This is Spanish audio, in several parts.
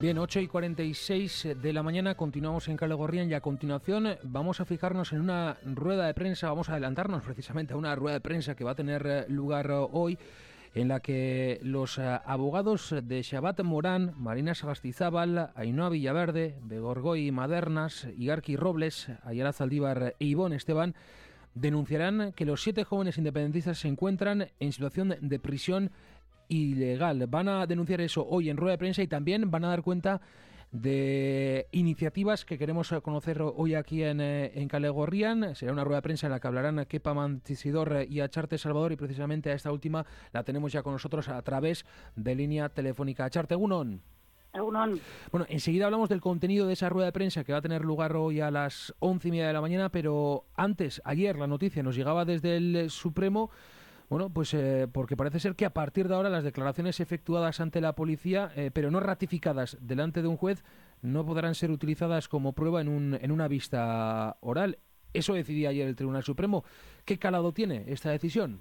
Bien, 8:46 de la mañana, continuamos en Kale Gorrian y a continuación vamos a fijarnos en una rueda de prensa, vamos a adelantarnos precisamente a una rueda de prensa que va a tener lugar hoy, en la que los abogados de Xabat Morán, Marina Sagastizábal, Ainhoa Villaverde, Begorgoi Madernas, Igarki Robles, Ayala Zaldívar e Ivón Esteban denunciarán que los 7 jóvenes independentistas se encuentran en situación de prisión ilegal. Van a denunciar eso hoy en rueda de prensa y también van a dar cuenta de iniciativas que queremos conocer hoy aquí en Kale Gorrian. Será una rueda de prensa en la que hablarán Kepa Mantisidor y Acharte Salvador, y precisamente a esta última la tenemos ya con nosotros a través de línea telefónica. Acharte, egunon. Bueno, enseguida hablamos del contenido de esa rueda de prensa que va a tener lugar hoy a las 11:30 de la mañana, pero antes, ayer la noticia nos llegaba desde el Supremo. Bueno, pues porque parece ser que a partir de ahora las declaraciones efectuadas ante la policía, pero no ratificadas delante de un juez, no podrán ser utilizadas como prueba en una vista oral. Eso decidía ayer el Tribunal Supremo. ¿Qué calado tiene esta decisión?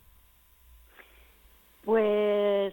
Pues,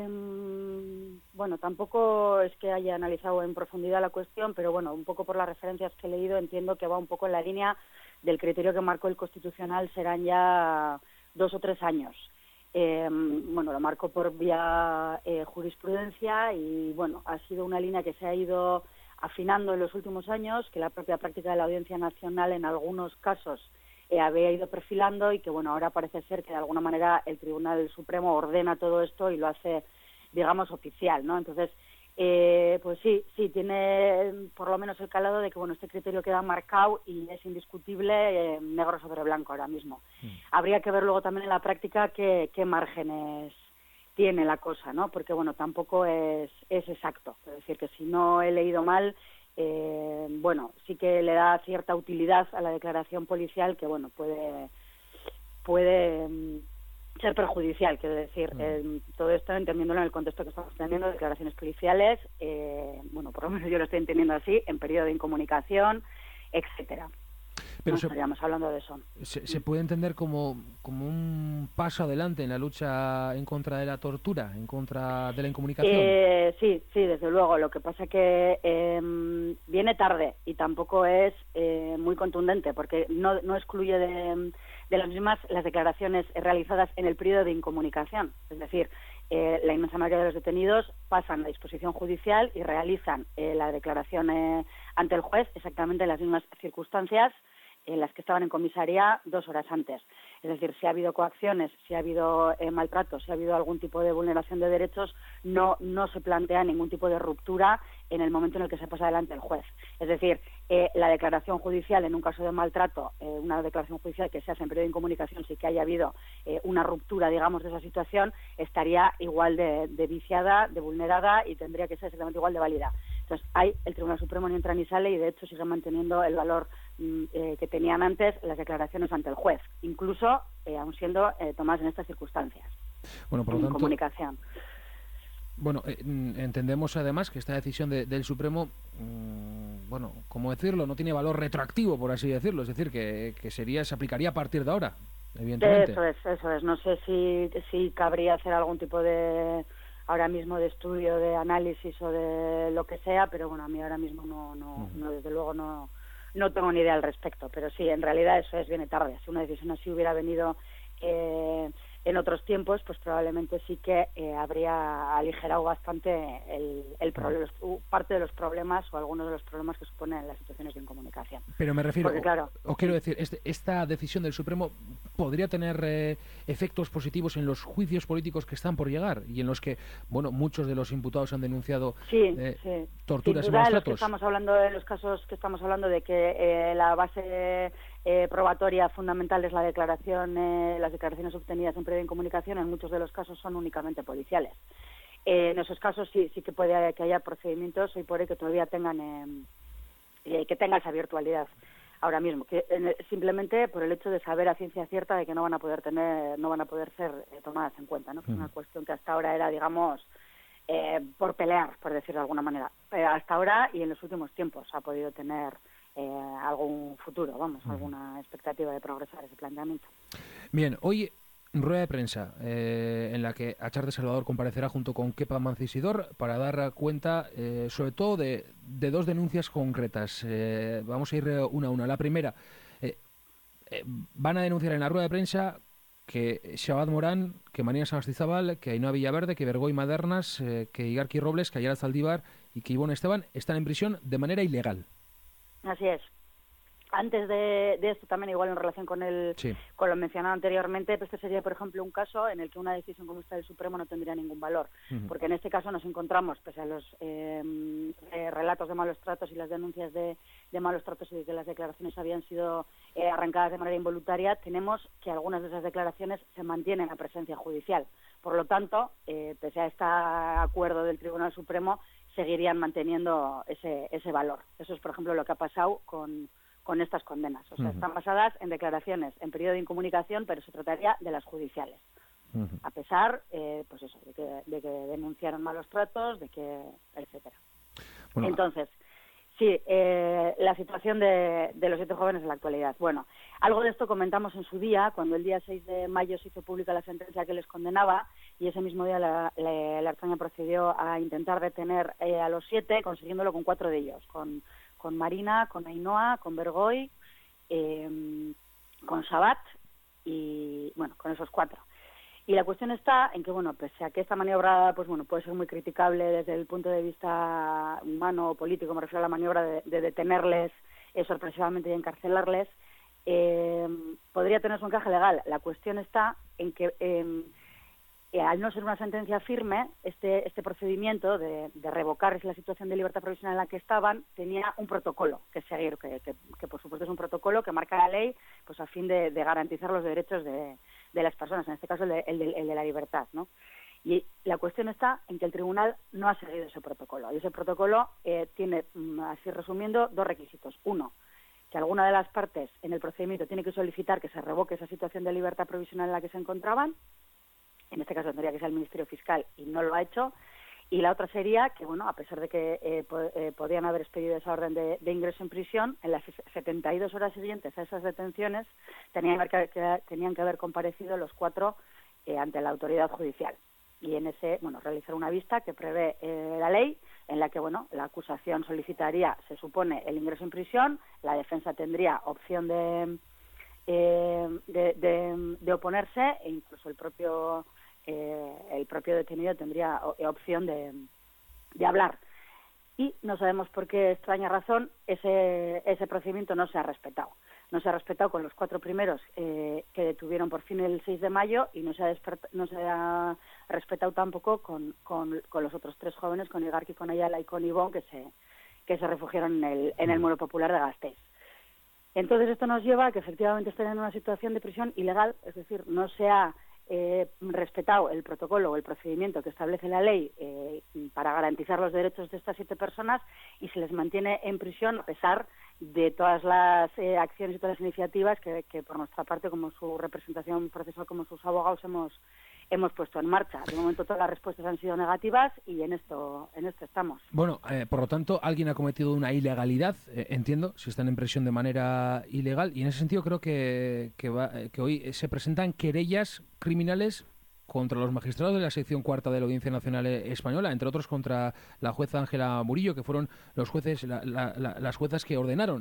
bueno, tampoco es que haya analizado en profundidad la cuestión, pero bueno, un poco por las referencias que he leído entiendo que va un poco en la línea del criterio que marcó el Constitucional. Serán ya 2 o 3 años. Bueno, lo marco por vía jurisprudencia y, bueno, ha sido una línea que se ha ido afinando en los últimos años, que la propia práctica de la Audiencia Nacional en algunos casos había ido perfilando y que, bueno, ahora parece ser que de alguna manera el Tribunal Supremo ordena todo esto y lo hace, digamos, oficial, ¿no? Entonces, pues sí, tiene por lo menos el calado de que, bueno, este criterio queda marcado y es indiscutible, negro sobre blanco ahora mismo. Habría que ver luego también en la práctica qué márgenes tiene la cosa, ¿no? Porque, bueno, tampoco es exacto. Es decir, que si no he leído mal, bueno, sí que le da cierta utilidad a la declaración policial que, bueno, puede ser perjudicial, quiero decir. Todo esto entendiéndolo en el contexto que estamos teniendo, declaraciones policiales, bueno, por lo menos yo lo estoy entendiendo así, en periodo de incomunicación, etcétera. Pero no estaríamos hablando de eso. ¿Se puede entender como un paso adelante en la lucha en contra de la tortura, en contra de la incomunicación? Sí, desde luego. Lo que pasa es que viene tarde y tampoco es muy contundente, porque no excluye de las mismas las declaraciones realizadas en el periodo de incomunicación. Es decir, la inmensa mayoría de los detenidos pasan a disposición judicial y realizan la declaración ante el juez exactamente en las mismas circunstancias en las que estaban en comisaría 2 horas antes. Es decir, si ha habido coacciones, si ha habido maltrato, si ha habido algún tipo de vulneración de derechos, no se plantea ningún tipo de ruptura en el momento en el que se pasa delante el juez. Es decir, la declaración judicial en un caso de maltrato, una declaración judicial que se hace en periodo de incomunicación, si que haya habido una ruptura, digamos, de esa situación, estaría igual de viciada, de vulnerada y tendría que ser exactamente igual de válida. Entonces, el Tribunal Supremo ni entra ni sale y, de hecho, sigue manteniendo el valor que tenían antes las declaraciones ante el juez, incluso aun siendo tomadas en estas circunstancias. Bueno, por lo tanto, comunicación. Bueno, entendemos además que esta decisión del Supremo, bueno, ¿cómo decirlo? No tiene valor retroactivo, por así decirlo, es decir, que se aplicaría a partir de ahora, evidentemente. Eso es. No sé si cabría hacer algún tipo de, ahora mismo, de estudio, de análisis o de lo que sea, pero bueno, a mí ahora mismo no desde luego no tengo ni idea al respecto, pero sí, en realidad eso viene tarde. Si una decisión así hubiera venido en otros tiempos, pues probablemente sí que habría aligerado bastante parte de los problemas o algunos de los problemas que suponen las situaciones de incomunicación. Pero me refiero, porque, claro, quiero decir, esta decisión del Supremo podría tener efectos positivos en los juicios políticos que están por llegar y en los que, bueno, muchos de los imputados han denunciado torturas y malos tratos. Estamos hablando de los casos que estamos hablando de que la base probatoria fundamental es la declaración, las declaraciones obtenidas en periodo de incomunicación. En muchos de los casos son únicamente policiales. En esos casos sí que puede que haya procedimientos y puede que todavía tengan que tenga esa virtualidad ahora mismo, que simplemente por el hecho de saber a ciencia cierta de que no van a poder ser tomadas en cuenta, ¿no? Una cuestión que hasta ahora era, digamos, por pelear, por decirlo de alguna manera. Hasta ahora y en los últimos tiempos ha podido tener algún futuro, alguna expectativa de progresar ese planteamiento. Bien, hoy Rueda de prensa en la que Achar de Salvador comparecerá junto con Kepa Mancisidor para dar cuenta sobre todo de dos denuncias concretas. Vamos a ir una a una. La primera, eh, van a denunciar en la rueda de prensa que Shabbat Morán, que Marina Sagastizábal, que Ainhoa Villaverde, que Bergoy Madernas, que Igarki Robles, que Ayala Zaldívar y que Ivonne Esteban están en prisión de manera ilegal. Así es. Antes de esto, también igual en relación con con lo mencionado anteriormente, pues este sería, por ejemplo, un caso en el que una decisión como esta del Supremo no tendría ningún valor, porque en este caso nos encontramos, pese a los relatos de malos tratos y las denuncias de malos tratos y de que las declaraciones habían sido arrancadas de manera involuntaria, tenemos que algunas de esas declaraciones se mantienen a presencia judicial. Por lo tanto, pese a este acuerdo del Tribunal Supremo, seguirían manteniendo ese valor. Eso es, por ejemplo, lo que ha pasado con estas condenas. O sea, están basadas en declaraciones en periodo de incomunicación, pero se trataría de las judiciales. A pesar, pues eso, de que denunciaron malos tratos, de que, etcétera. Bueno. Entonces, sí, la situación de los 7 jóvenes en la actualidad. Bueno, algo de esto comentamos en su día, cuando el día 6 de mayo se hizo pública la sentencia que les condenaba, y ese mismo día la Ertzaintza procedió a intentar detener a los 7, consiguiéndolo con 4 de ellos, con Marina, con Ainhoa, con Bergoy, con Shabbat y, bueno, con esos 4. Y la cuestión está en que, bueno, pese a que esta maniobra, pues bueno, puede ser muy criticable desde el punto de vista humano o político, me refiero a la maniobra de detenerles sorpresivamente y encarcelarles, podría tener su encaje legal. La cuestión está en que al no ser una sentencia firme, este procedimiento de revocar la situación de libertad provisional en la que estaban tenía un protocolo que seguir, que por supuesto es un protocolo que marca la ley, pues a fin de garantizar los derechos de las personas, en este caso el de la libertad, ¿no? Y la cuestión está en que el tribunal no ha seguido ese protocolo. Y ese protocolo tiene, así resumiendo, 2 requisitos. Uno, que alguna de las partes en el procedimiento tiene que solicitar que se revoque esa situación de libertad provisional en la que se encontraban. En este caso tendría que ser el Ministerio Fiscal y no lo ha hecho. Y la otra sería que, bueno, a pesar de que podían haber expedido esa orden de ingreso en prisión, en las 72 horas siguientes a esas detenciones tenían que haber comparecido los 4 ante la autoridad judicial. Y en ese, bueno, realizar una vista que prevé la ley, en la que, bueno, la acusación solicitaría, se supone, el ingreso en prisión, la defensa tendría opción de oponerse e incluso el propio detenido tendría opción de hablar. Y no sabemos por qué extraña razón ese procedimiento no se ha respetado. No se ha respetado con los 4 primeros que detuvieron por fin el 6 de mayo y no se ha respetado tampoco con los otros 3 jóvenes, con Igarki, con Ayala y con Ivonne, que se refugiaron en el Muro Popular de Gasteiz. Entonces esto nos lleva a que efectivamente estén en una situación de prisión ilegal, es decir, no se ha respetado el protocolo o el procedimiento que establece la ley para garantizar los derechos de estas 7 personas y se les mantiene en prisión a pesar de todas las acciones y todas las iniciativas que por nuestra parte, como su representación procesal, como sus abogados, hemos puesto en marcha. De momento todas las respuestas han sido negativas y en esto estamos. Bueno, por lo tanto, alguien ha cometido una ilegalidad, entiendo, si están en prisión de manera ilegal, y en ese sentido creo que hoy se presentan querellas criminales contra los magistrados de la sección 4ª de la Audiencia Nacional Española, entre otros contra la jueza Ángela Murillo, que fueron los jueces, las juezas que ordenaron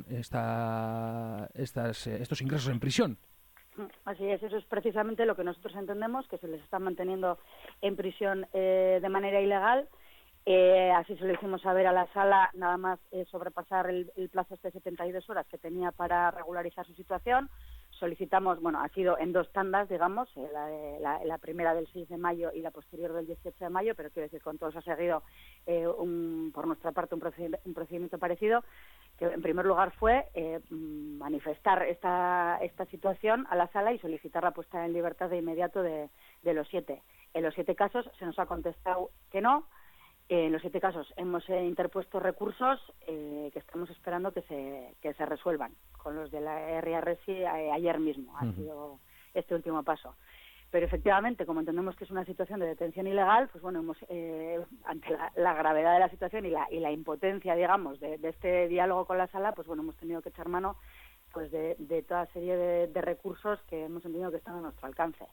estos ingresos en prisión. Así es, eso es precisamente lo que nosotros entendemos, que se les está manteniendo en prisión de manera ilegal. Así se lo hicimos saber a la sala, nada más sobrepasar el plazo de 72 horas que tenía para regularizar su situación. Solicitamos, bueno, ha sido en 2 tandas, digamos, la primera del 6 de mayo y la posterior del 18 de mayo, pero quiero decir, con todos ha seguido por nuestra parte un procedimiento parecido, que en primer lugar fue manifestar esta situación a la sala y solicitar la puesta en libertad de inmediato de los 7. En los 7 casos se nos ha contestado que no. En los 7 casos hemos interpuesto recursos que estamos esperando que se resuelvan. Con los de la RRSI ayer mismo ha sido este último paso. Pero efectivamente, como entendemos que es una situación de detención ilegal, pues bueno, ante la gravedad de la situación y la impotencia, digamos, de este diálogo con la sala, pues bueno, hemos tenido que echar mano pues de toda serie de recursos que hemos entendido que están a nuestro alcance.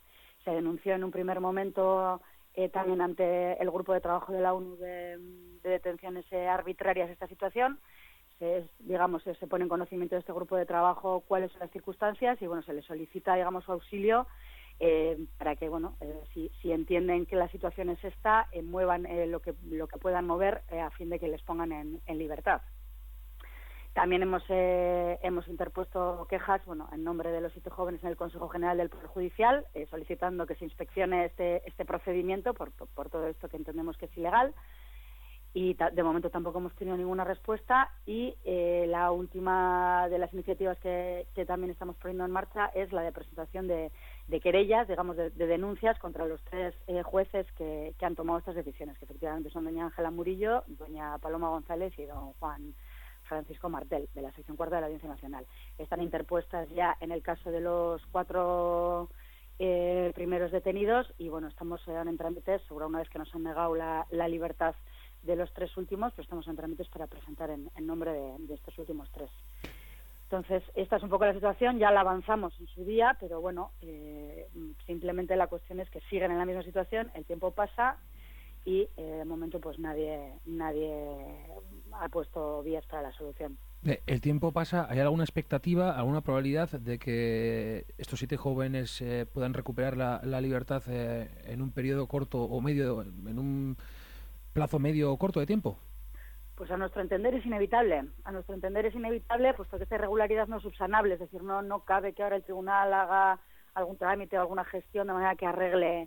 Se denunció en un primer momento también ante el grupo de trabajo de la ONU de detenciones arbitrarias esta situación. Se pone en conocimiento de este grupo de trabajo cuáles son las circunstancias y se le solicita, su auxilio para que, si entienden que la situación es esta, muevan lo que puedan mover a fin de que les pongan en libertad. También hemos interpuesto quejas, en nombre de los 7 jóvenes en el Consejo General del Poder Judicial, solicitando que se inspeccione este procedimiento por todo esto que entendemos que es ilegal. Y de momento tampoco hemos tenido ninguna respuesta. Y la última de las iniciativas que también estamos poniendo en marcha es la de presentación de querellas, de denuncias contra los 3 jueces que han tomado estas decisiones, que efectivamente son doña Ángela Murillo, doña Paloma González y don Juan Francisco Martel, de la sección 4 de la Audiencia Nacional. Están interpuestas ya en el caso de los 4 primeros detenidos y estamos en trámites, seguro una vez que nos han negado la libertad de los 3 últimos, pues estamos en trámites para presentar en nombre de estos últimos 3. Entonces, esta es un poco la situación, ya la avanzamos en su día, pero simplemente la cuestión es que siguen en la misma situación, el tiempo pasa y de momento pues nadie ha puesto vías para la solución. El tiempo pasa, ¿hay alguna expectativa, alguna probabilidad de que estos 7 jóvenes puedan recuperar la libertad en un periodo corto o medio, en un plazo medio o corto de tiempo? Pues a nuestro entender es inevitable. Puesto que esta irregularidad no es subsanable, es decir, no cabe que ahora el tribunal haga algún trámite o alguna gestión de manera que arregle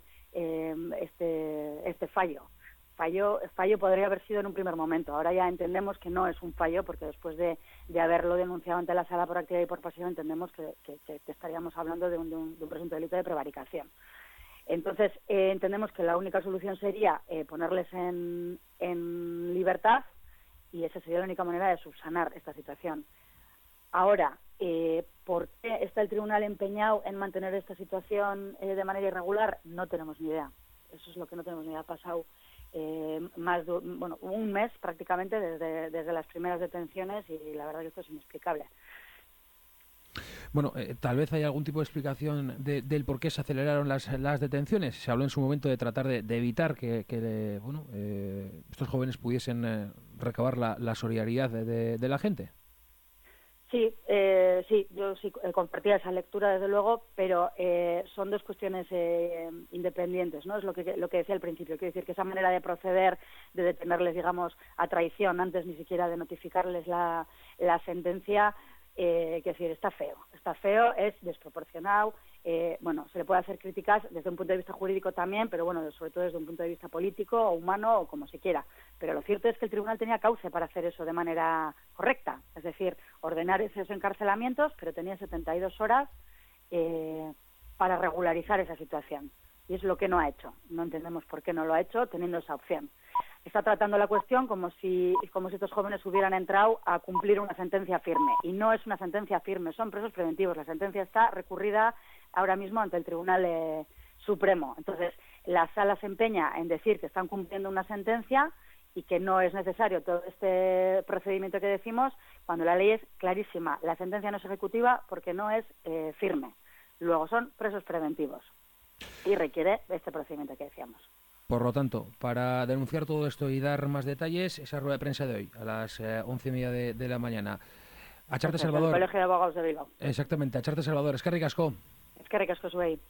este fallo. Fallo podría haber sido en un primer momento. Ahora ya entendemos que no es un fallo, porque después de haberlo denunciado ante la sala por activa y por pasiva, entendemos que estaríamos hablando de un presunto delito de prevaricación. Entonces, entendemos que la única solución sería ponerles en libertad, y esa sería la única manera de subsanar esta situación. Ahora, ¿por qué está el tribunal empeñado en mantener esta situación de manera irregular? No tenemos ni idea. Eso es lo que no tenemos ni idea. Ha pasado un mes prácticamente desde las primeras detenciones y la verdad que esto es inexplicable. Bueno, tal vez hay algún tipo de explicación del por qué se aceleraron las detenciones. Se habló en su momento de tratar de evitar que estos jóvenes pudiesen recabar la solidaridad de la gente. Sí, yo sí compartía esa lectura desde luego, pero son 2 cuestiones independientes, ¿no? Es lo que decía al principio. Quiero decir que esa manera de proceder, de detenerles, a traición antes ni siquiera de notificarles la sentencia, está feo, es desproporcionado. Se le puede hacer críticas desde un punto de vista jurídico también, pero sobre todo desde un punto de vista político o humano o como se quiera. Pero lo cierto es que el tribunal tenía cauce para hacer eso de manera correcta, es decir, ordenar esos encarcelamientos, pero tenía 72 horas para regularizar esa situación. Y es lo que no ha hecho. No entendemos por qué no lo ha hecho teniendo esa opción. Está tratando la cuestión como si estos jóvenes hubieran entrado a cumplir una sentencia firme. Y no es una sentencia firme, son presos preventivos. La sentencia está recurrida ahora mismo ante el Tribunal Supremo. Entonces, la sala se empeña en decir que están cumpliendo una sentencia y que no es necesario todo este procedimiento que decimos, cuando la ley es clarísima. La sentencia no es ejecutiva porque no es firme. Luego son presos preventivos y requiere este procedimiento que decíamos. Por lo tanto, para denunciar todo esto y dar más detalles, esa rueda de prensa de hoy, a las 11:30 de la mañana. Acharte Salvador. El Colegio de Abogados de Bilbao. Exactamente, Acharte Salvador. Eskerrik asko. Eskerrik asko zuei.